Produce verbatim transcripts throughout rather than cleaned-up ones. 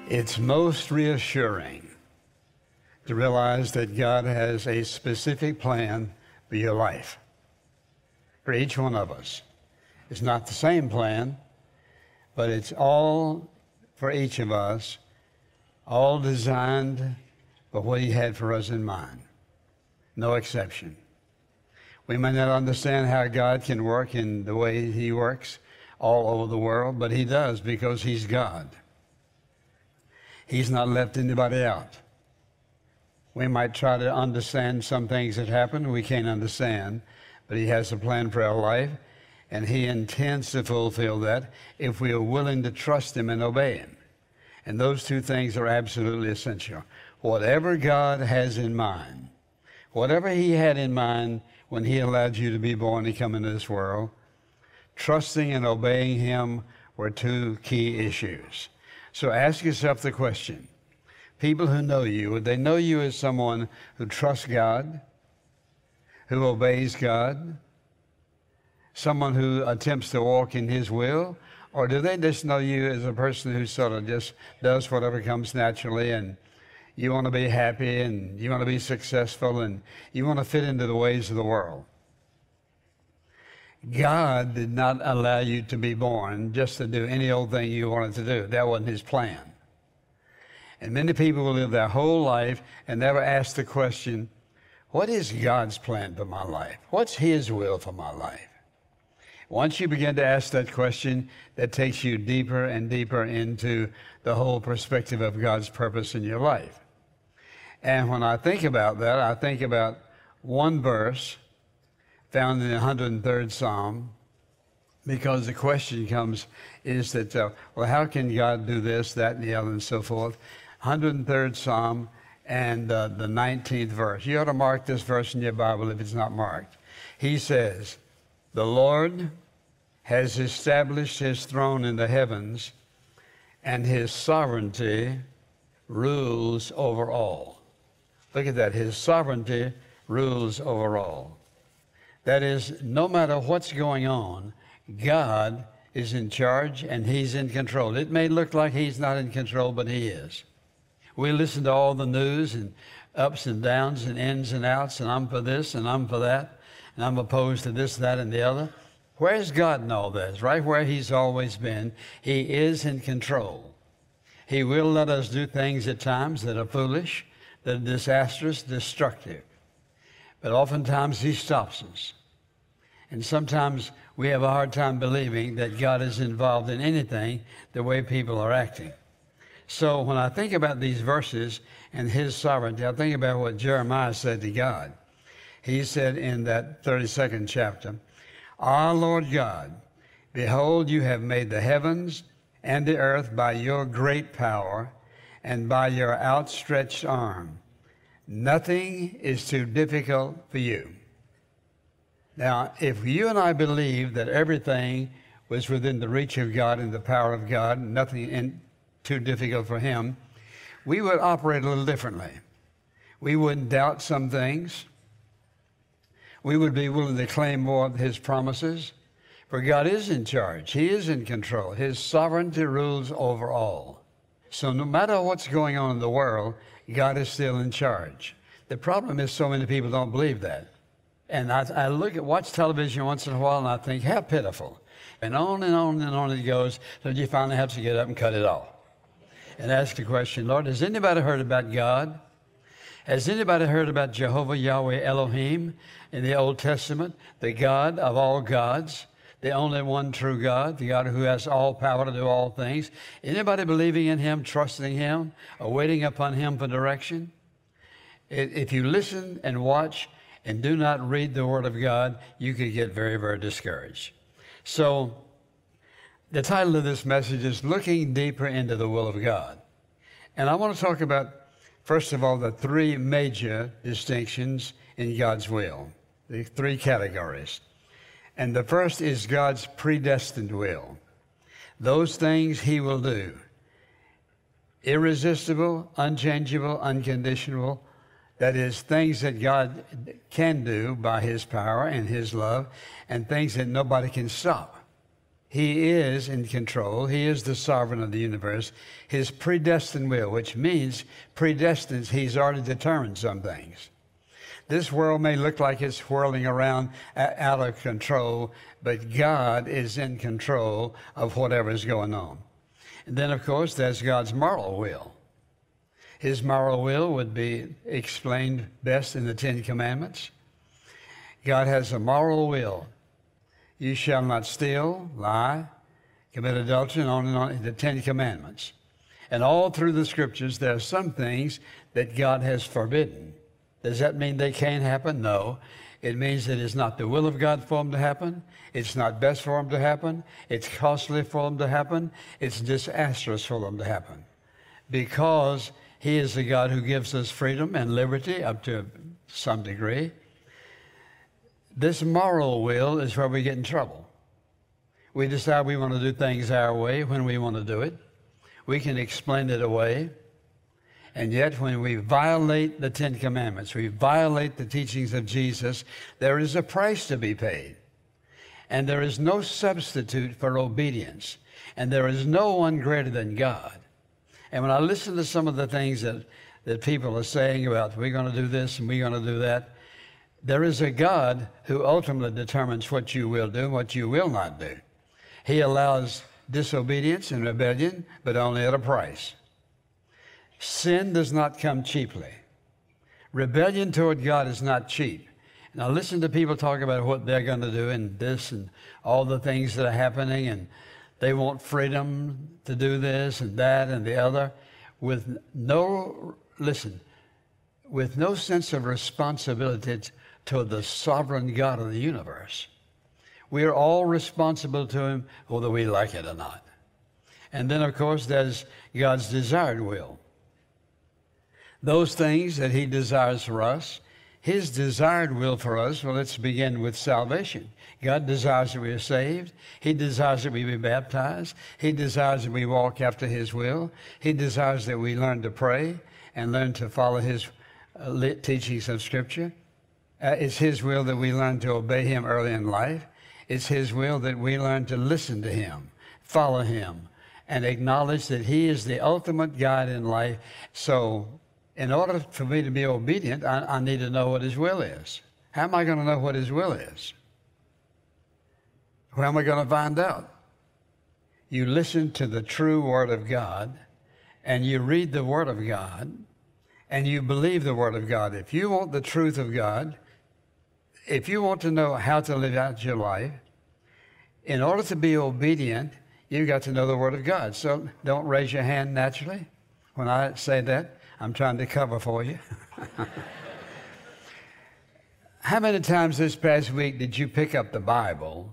It's most reassuring to realize that God has a specific plan for your life, for each one of us. It's not the same plan, but it's all for each of us, all designed for what He had for us in mind. No exception. We may not understand how God can work in the way He works all over the world, but He does because He's God. He's not left anybody out. We might try to understand some things that happen we can't understand, but He has a plan for our life, and He intends to fulfill that if we are willing to trust Him and obey Him. And those two things are absolutely essential. Whatever God has in mind, whatever He had in mind when He allowed you to be born and come into this world, trusting and obeying Him were two key issues. So ask yourself the question, people who know you, would they know you as someone who trusts God, who obeys God, someone who attempts to walk in His will, or do they just know you as a person who sort of just does whatever comes naturally, and you want to be happy and you want to be successful and you want to fit into the ways of the world? God did not allow you to be born just to do any old thing you wanted to do. That wasn't His plan. And many people will live their whole life and never ask the question, what is God's plan for my life? What's His will for my life? Once you begin to ask that question, that takes you deeper and deeper into the whole perspective of God's purpose in your life. And when I think about that, I think about one verse found in the one hundred third Psalm, because the question comes is that, uh, well, how can God do this, that, and the other, and so forth? one hundred third Psalm and uh, the nineteenth verse. You ought to mark this verse in your Bible if it's not marked. He says, the Lord has established His throne in the heavens, and His sovereignty rules over all. Look at that. His sovereignty rules over all. That is, no matter what's going on, God is in charge and He's in control. It may look like He's not in control, but He is. We listen to all the news and ups and downs and ins and outs, and I'm for this and I'm for that, and I'm opposed to this, that, and the other. Where's God in all this? Right where He's always been. He is in control. He will let us do things at times that are foolish, that are disastrous, destructive. But oftentimes He stops us. And sometimes we have a hard time believing that God is involved in anything the way people are acting. So when I think about these verses and His sovereignty, I think about what Jeremiah said to God. He said in that thirty-second chapter, Ah, Lord God, behold, you have made the heavens and the earth by your great power and by your outstretched arm. Nothing is too difficult for you. Now, if you and I believe that everything was within the reach of God and the power of God, nothing in, too difficult for Him, we would operate a little differently. We wouldn't doubt some things. We would be willing to claim more of His promises. For God is in charge. He is in control. His sovereignty rules over all. So no matter what's going on in the world, God is still in charge. The problem is so many people don't believe that. And I, I look at, watch television once in a while, and I think, how pitiful. And on and on and on it goes, so you finally have to get up and cut it off. And ask the question, Lord, has anybody heard about God? Has anybody heard about Jehovah Yahweh Elohim in the Old Testament, the God of all gods, the only one true God, the God who has all power to do all things? Anybody believing in Him, trusting Him, or waiting upon Him for direction? If you listen and watch and do not read the Word of God, you could get very, very discouraged. So the title of this message is Looking Deeper into the Will of God. And I want to talk about, first of all, the three major distinctions in God's will, the three categories. And the first is God's predestined will. Those things He will do. Irresistible, unchangeable, unconditional. That is, things that God can do by His power and His love, and things that nobody can stop. He is in control. He is the sovereign of the universe. His predestined will, which means predestined, he's already determined some things. This world may look like it's whirling around out of control, but God is in control of whatever is going on. And then, of course, there's God's moral will. His moral will would be explained best in the Ten Commandments. God has a moral will. You shall not steal, lie, commit adultery, and on and on, the Ten Commandments. And all through the Scriptures, there are some things that God has forbidden. Does that mean they can't happen? No. It means that it's not the will of God for them to happen. It's not best for them to happen. It's costly for them to happen. It's disastrous for them to happen. Because He is the God who gives us freedom and liberty up to some degree. This moral will is where we get in trouble. We decide we want to do things our way when we want to do it. We can explain it away. And yet when we violate the Ten Commandments, we violate the teachings of Jesus, there is a price to be paid. And there is no substitute for obedience. And there is no one greater than God. And when I listen to some of the things that, that people are saying about we're going to do this and we're going to do that, there is a God who ultimately determines what you will do and what you will not do. He allows disobedience and rebellion, but only at a price. Sin does not come cheaply. Rebellion toward God is not cheap. Now listen to people talk about what they're going to do and this and all the things that are happening, and they want freedom to do this and that and the other with no, listen, with no sense of responsibility to the sovereign God of the universe. We are all responsible to Him, whether we like it or not. And then, of course, there's God's desired will. Those things that He desires for us, His desired will for us, well, let's begin with salvation. God desires that we are saved. He desires that we be baptized. He desires that we walk after His will. He desires that we learn to pray and learn to follow His uh, teachings of Scripture. Uh, it's His will that we learn to obey Him early in life. It's His will that we learn to listen to Him, follow Him, and acknowledge that He is the ultimate guide in life. So in order for me to be obedient, I, I need to know what His will is. How am I going to know what His will is? Where am I going to find out? You listen to the true Word of God, and you read the Word of God, and you believe the Word of God. If you want the truth of God, if you want to know how to live out your life, in order to be obedient, you've got to know the Word of God. So don't raise your hand naturally when I say that. I'm trying to cover for you. How many times this past week did you pick up the Bible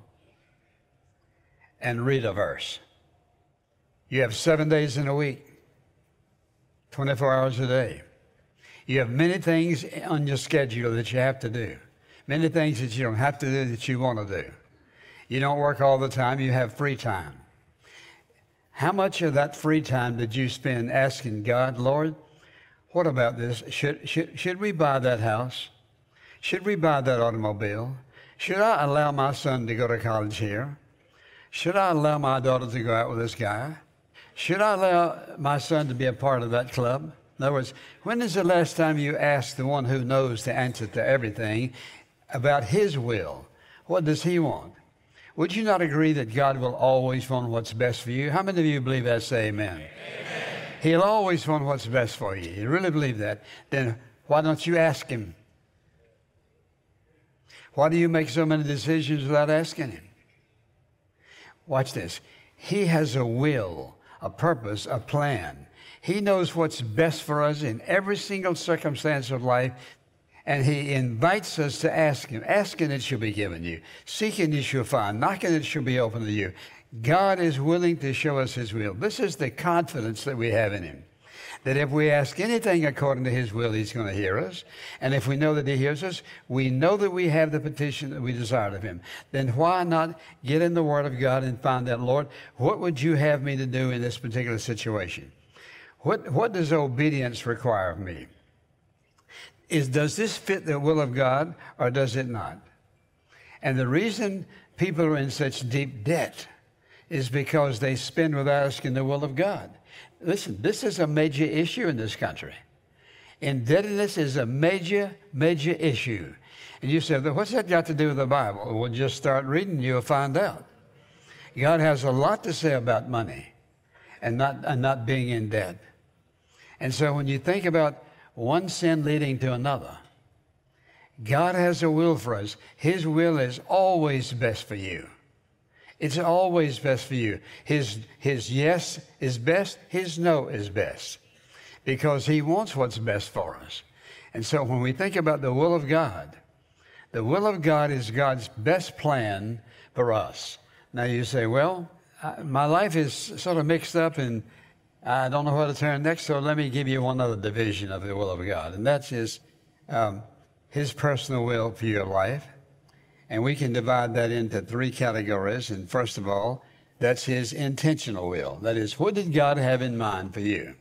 and read a verse? You have seven days in a week, twenty-four hours a day. You have many things on your schedule that you have to do. Many things that you don't have to do that you want to do. You don't work all the time. You have free time. How much of that free time did you spend asking God, Lord, what about this? Should, should, should we buy that house? Should we buy that automobile? Should I allow my son to go to college here? Should I allow my daughter to go out with this guy? Should I allow my son to be a part of that club? In other words, when is the last time you asked the one who knows the answer to everything about His will? What does He want? Would you not agree that God will always want what's best for you? How many of you believe that? Say amen. Amen. He'll always want what's best for you. You really believe that? Then why don't you ask Him? Why do you make so many decisions without asking Him? Watch this. He has a will, a purpose, a plan. He knows what's best for us in every single circumstance of life, and He invites us to ask Him. Asking, it shall be given you. Seeking, you shall find. Knocking, it shall be opened to you. God is willing to show us His will. This is the confidence that we have in Him, that if we ask anything according to His will, He's going to hear us. And if we know that He hears us, we know that we have the petition that we desired of Him. Then why not get in the Word of God and find out, Lord, what would you have me to do in this particular situation? What, what does obedience require of me? Is, does this fit the will of God or does it not? And the reason people are in such deep debt is because they spend without asking the will of God. Listen, this is a major issue in this country. Indebtedness is a major, major issue. And you say, what's that got to do with the Bible? Well, just start reading, you'll find out. God has a lot to say about money and not, and not being in debt. And so when you think about one sin leading to another, God has a will for us. His will is always best for you. It's always best for you. His, his yes is best, his no is best, because he wants what's best for us. And so when we think about the will of God, the will of God is God's best plan for us. Now you say, well, I, my life is sort of mixed up and I don't know where to turn next, so let me give you one other division of the will of God, and that's his, um, his personal will for your life. And we can divide that into three categories. And first of all, that's his intentional will. That is, what did God have in mind for you?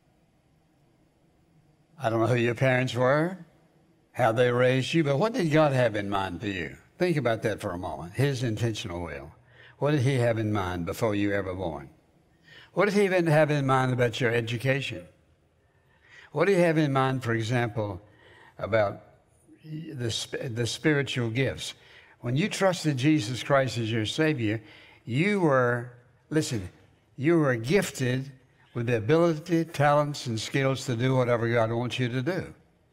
I don't know who your parents were, how they raised you, but what did God have in mind for you? Think about that for a moment. His intentional will. What did he have in mind before you were ever born? What did he even have in mind about your education? What did he have in mind, for example, about the, the spiritual gifts? When you trusted Jesus Christ as your Savior, you were, listen, you were gifted with the ability, talents, and skills to do whatever God wants you to do.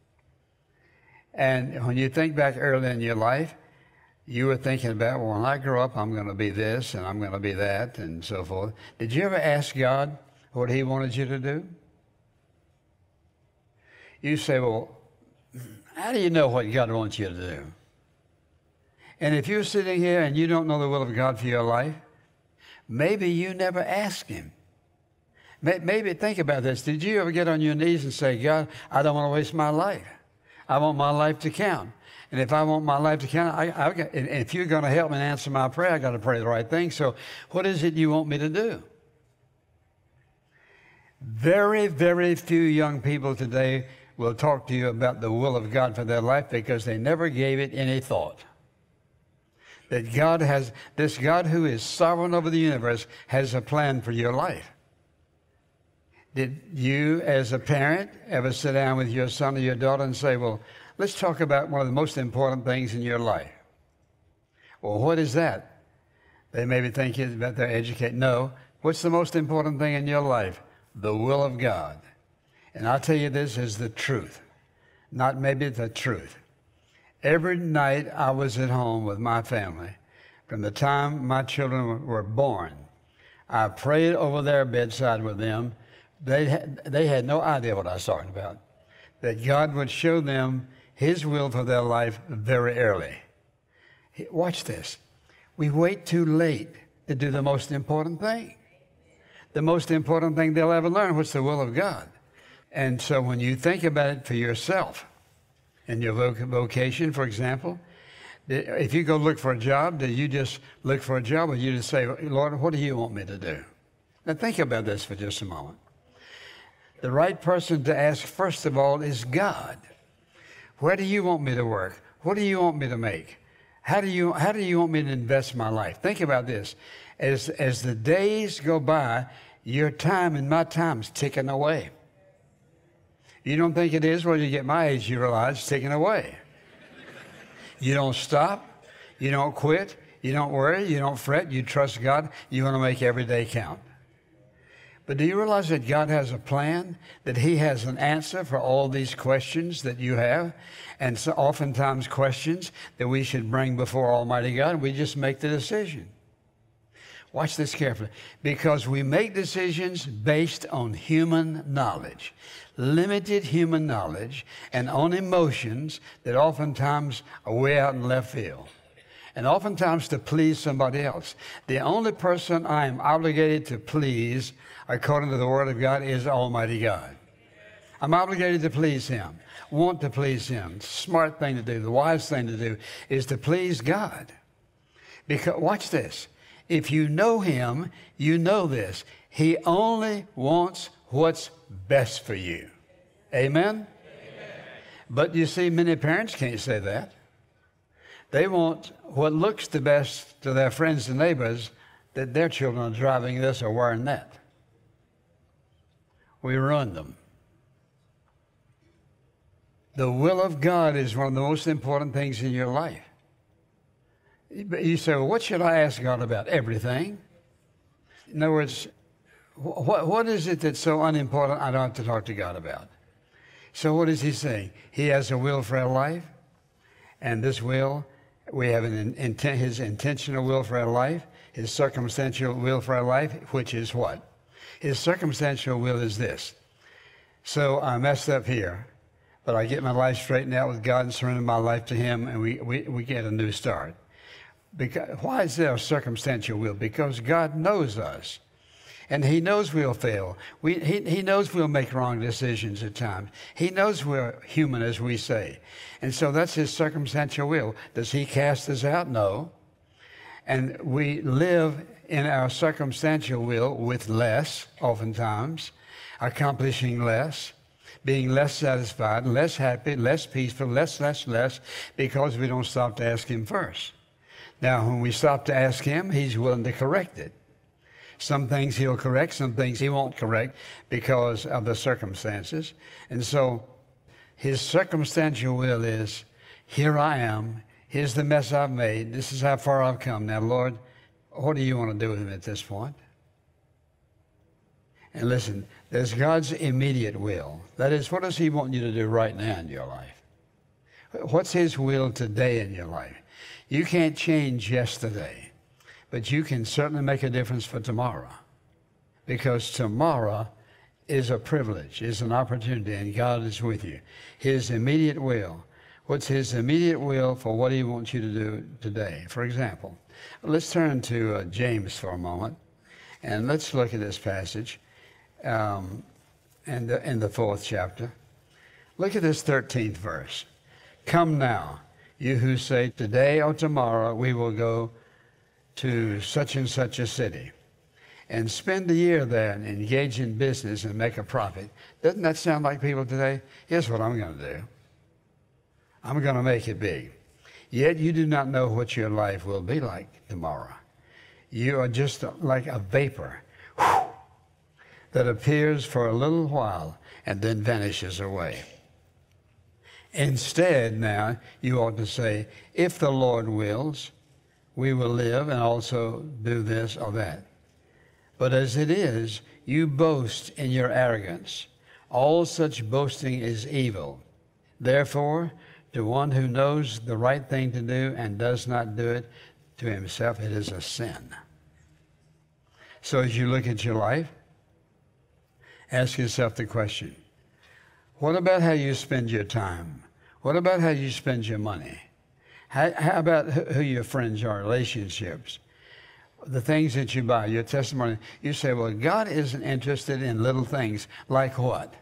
And when you think back early in your life, you were thinking about, well, when I grow up, I'm going to be this, and I'm going to be that, and so forth. Did you ever ask God what he wanted you to do? You say, well, how do you know what God wants you to do? And if you're sitting here and you don't know the will of God for your life, maybe you never asked him. Maybe think about this. Did you ever get on your knees and say, God, I don't want to waste my life. I want my life to count. And if I want my life to count, I, I, and if you're going to help me answer my prayer, I got to pray the right thing. So what is it you want me to do? Very, very few young people today will talk to you about the will of God for their life because they never gave it any thought. That God has, this God who is sovereign over the universe has a plan for your life. Did you, as a parent, ever sit down with your son or your daughter and say, well, let's talk about one of the most important things in your life? Well, what is that? They may be thinking about their education. No. What's the most important thing in your life? The will of God. And I'll tell you, this is the truth. Not maybe the truth. Every night I was at home with my family, from the time my children were born, I prayed over their bedside with them. They had, they had no idea what I was talking about. That God would show them his will for their life very early. Watch this. We wait too late to do the most important thing. The most important thing they'll ever learn, what's the will of God. And so when you think about it for yourself, in your vocation, for example, if you go look for a job, do you just look for a job or you just say, Lord, what do you want me to do? Now think about this for just a moment. The right person to ask first of all is God. Where do you want me to work? What do you want me to make? How do you, how do you want me to invest my life? Think about this. As, as the days go by, your time and my time's ticking away. You don't think it is? When you get my age, you realize it's ticking away. You don't stop. You don't quit. You don't worry. You don't fret. You trust God. You want to make every day count. But do you realize that God has a plan, that he has an answer for all these questions that you have, and so oftentimes questions that we should bring before Almighty God, and we just make the decision. Watch this carefully. Because we make decisions based on human knowledge, limited human knowledge, and on emotions that oftentimes are way out in left field. And oftentimes to please somebody else. The only person I am obligated to please, according to the Word of God, is Almighty God. I'm obligated to please him, want to please him. Smart thing to do, the wise thing to do is to please God. Because, watch this. If you know him, you know this. He only wants what's best for you. Amen? Amen? But you see, many parents can't say that. They want what looks the best to their friends and neighbors, that their children are driving this or wearing that. We ruined them. The will of God is one of the most important things in your life. You say, well, what should I ask God about? Everything. In other words, what, what is it that's so unimportant I don't have to talk to God about? So what is he saying? He has a will for our life, and this will, we have an intent, his intentional will for our life, his circumstantial will for our life, which is what? His circumstantial will is this. So I messed up here, but I get my life straightened out with God and surrender my life to him, and we, we, we get a new start. Because, why is there a circumstantial will? Because God knows us. And he knows we'll fail. We, he, he knows we'll make wrong decisions at times. He knows we're human, as we say. And so that's his circumstantial will. Does he cast us out? No. And we live in our circumstantial will with less, oftentimes, accomplishing less, being less satisfied, less happy, less peaceful, less, less, less, because we don't stop to ask him first. Now, when we stop to ask him, he's willing to correct it. Some things he'll correct, some things he won't correct because of the circumstances. And so his circumstantial will is, here I am, here's the mess I've made, this is how far I've come. Now, Lord, what do you want to do with him at this point? And listen, there's God's immediate will. That is, what does he want you to do right now in your life? What's his will today in your life? You can't change yesterday, but you can certainly make a difference for tomorrow, because tomorrow is a privilege, is an opportunity, and God is with you. His immediate will. What's his immediate will for what he wants you to do today? For example, let's turn to uh, James for a moment, and let's look at this passage um, in, the, in the fourth chapter. Look at this thirteenth verse. Come now, you who say, today or tomorrow we will go to such and such a city and spend a year there and engage in business and make a profit. Doesn't that sound like people today? Here's what I'm going to do. I'm going to make it big. Yet you do not know what your life will be like tomorrow. You are just like a vapor whew, that appears for a little while and then vanishes away. Instead, now, you ought to say, if the Lord wills, we will live and also do this or that. But as it is, you boast in your arrogance. All such boasting is evil. Therefore, to one who knows the right thing to do and does not do it, to himself it is a sin. So as you look at your life, ask yourself the question, what about how you spend your time? What about how you spend your money? How, how about who your friends are, relationships, the things that you buy, your testimony? You say, well, God isn't interested in little things. Like what?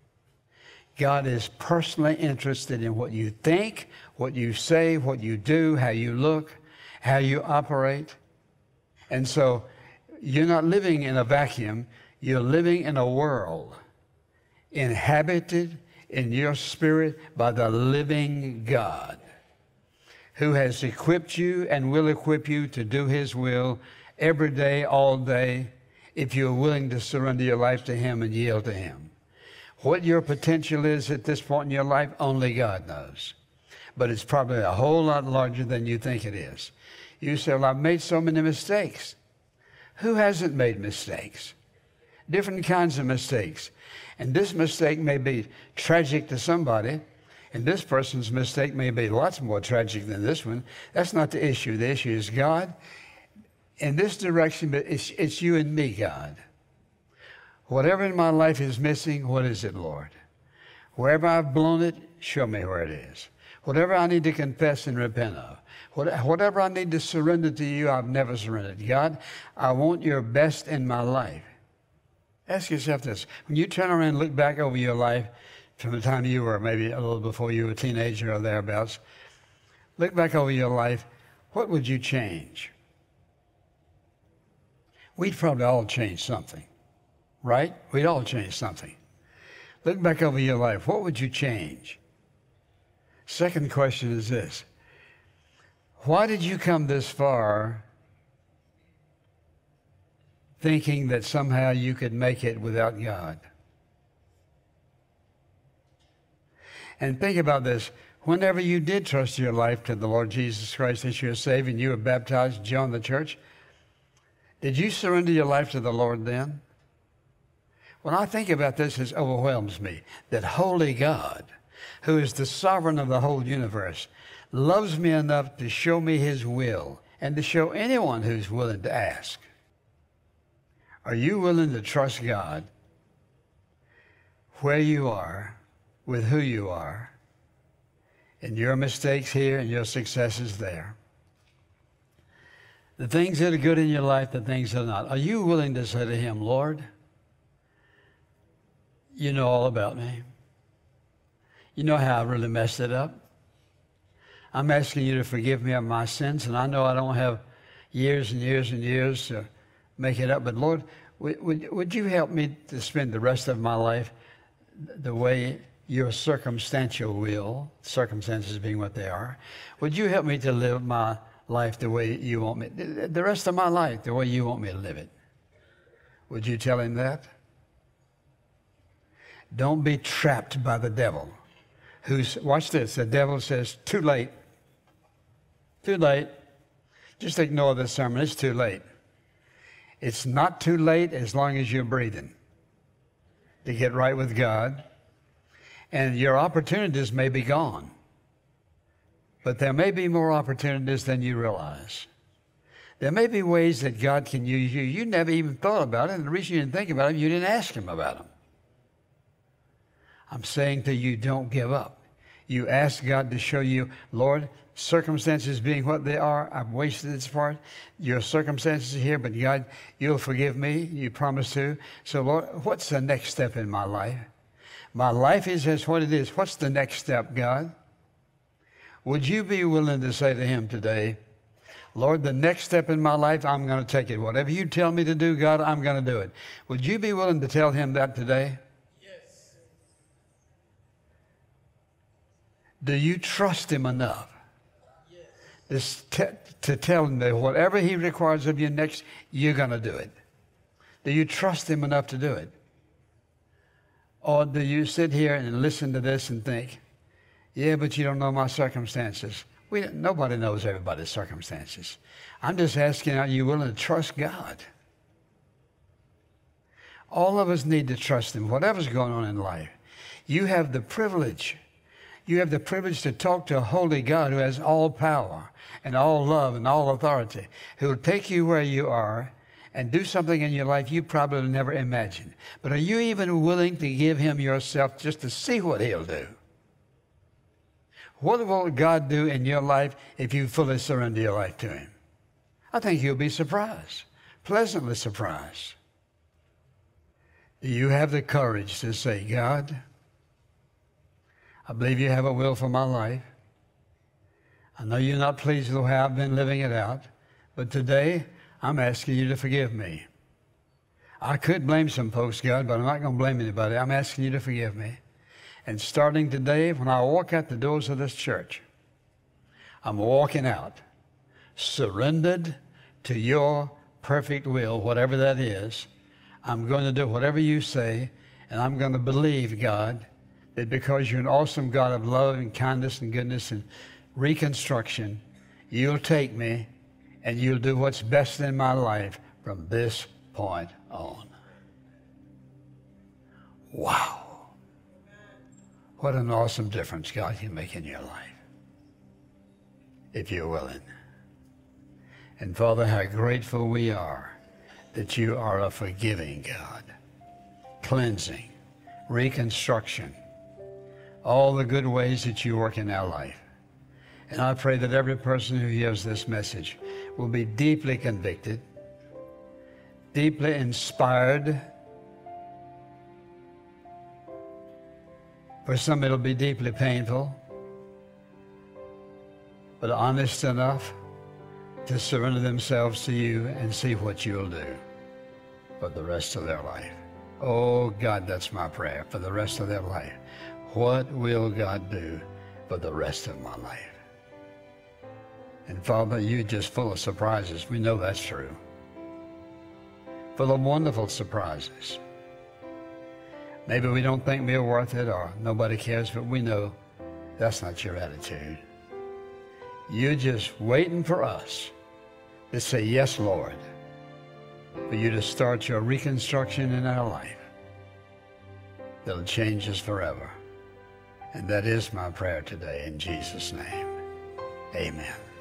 God is personally interested in what you think, what you say, what you do, how you look, how you operate. And so you're not living in a vacuum. You're living in a world inhabited in your spirit by the living God, who has equipped you and will equip you to do his will every day, all day, if you're willing to surrender your life to him and yield to him. What your potential is at this point in your life, only God knows. But it's probably a whole lot larger than you think it is. You say, well, I've made so many mistakes. Who hasn't made mistakes? Different kinds of mistakes. And this mistake may be tragic to somebody, and this person's mistake may be lots more tragic than this one. That's not the issue. The issue is God in this direction, but it's, it's you and me, God. Whatever in my life is missing, what is it, Lord? Wherever I've blown it, show me where it is. Whatever I need to confess and repent of, whatever I need to surrender to you, I've never surrendered. God, I want your best in my life. Ask yourself this. When you turn around and look back over your life from the time you were maybe a little before you were a teenager or thereabouts, look back over your life, what would you change? We'd probably all change something, right? We'd all change something. Look back over your life, what would you change? Second question is this. Why did you come this far thinking that somehow you could make it without God. And think about this. Whenever you did trust your life to the Lord Jesus Christ as your Savior and you were baptized, joined the church, did you surrender your life to the Lord then? When I think about this, it overwhelms me that holy God, who is the sovereign of the whole universe, loves me enough to show me his will and to show anyone who's willing to ask. Are you willing to trust God where you are, with who you are, and your mistakes here and your successes there? The things that are good in your life, the things that are not. Are you willing to say to him, Lord, you know all about me. You know how I really messed it up. I'm asking you to forgive me of my sins, and I know I don't have years and years and years to make it up, but Lord, would, would, would you help me to spend the rest of my life the way your circumstantial will, circumstances being what they are, would you help me to live my life the way you want me, the rest of my life the way you want me to live it? Would you tell him that? Don't be trapped by the devil. Who's, watch this, the devil says, too late. Too late. Just ignore this sermon, it's too late. It's not too late as long as you're breathing to get right with God. And your opportunities may be gone, but there may be more opportunities than you realize. There may be ways that God can use you. You never even thought about it, and the reason you didn't think about it, you didn't ask him about them. I'm saying to you, don't give up. You ask God to show you, Lord, circumstances being what they are, I've wasted this part. Your circumstances are here, but God, you'll forgive me. You promise to. So, Lord, what's the next step in my life? My life is as what it is. What's the next step, God? Would you be willing to say to him today, Lord, the next step in my life, I'm going to take it. Whatever you tell me to do, God, I'm going to do it. Would you be willing to tell him that today? Yes. Do you trust him enough Yes. this te- to tell him that whatever he requires of you next, you're going to do it? Do you trust him enough to do it? Or do you sit here and listen to this and think, yeah, but you don't know my circumstances? We, nobody knows everybody's circumstances. I'm just asking, are you willing to trust God? All of us need to trust him, whatever's going on in life. You have the privilege. You have the privilege to talk to a holy God who has all power and all love and all authority, who will take you where you are and do something in your life you probably never imagined. But are you even willing to give him yourself just to see what he'll do? What will God do in your life if you fully surrender your life to him? I think you'll be surprised, pleasantly surprised. Do you have the courage to say, God, I believe you have a will for my life. I know you're not pleased with the way I've been living it out, but today I'm asking you to forgive me. I could blame some folks, God, but I'm not going to blame anybody. I'm asking you to forgive me. And starting today, when I walk out the doors of this church, I'm walking out surrendered to your perfect will, whatever that is. I'm going to do whatever you say, and I'm going to believe, God, that because you're an awesome God of love and kindness and goodness and reconstruction, you'll take me and you'll do what's best in my life from this point on. Wow. What an awesome difference God can make in your life, if you're willing. And Father, how grateful we are that you are a forgiving God, cleansing, reconstruction, all the good ways that you work in our life. And I pray that every person who hears this message will be deeply convicted, deeply inspired. For some, it'll be deeply painful, but honest enough to surrender themselves to you and see what you'll do for the rest of their life. Oh, God, that's my prayer for the rest of their life. What will God do for the rest of my life? And Father, you're just full of surprises. We know that's true. full of wonderful surprises. Maybe we don't think we're worth it or nobody cares, but we know that's not your attitude. You're just waiting for us to say, yes, Lord, for you to start your reconstruction in our life that'll change us forever. And that is my prayer today in Jesus' name. Amen.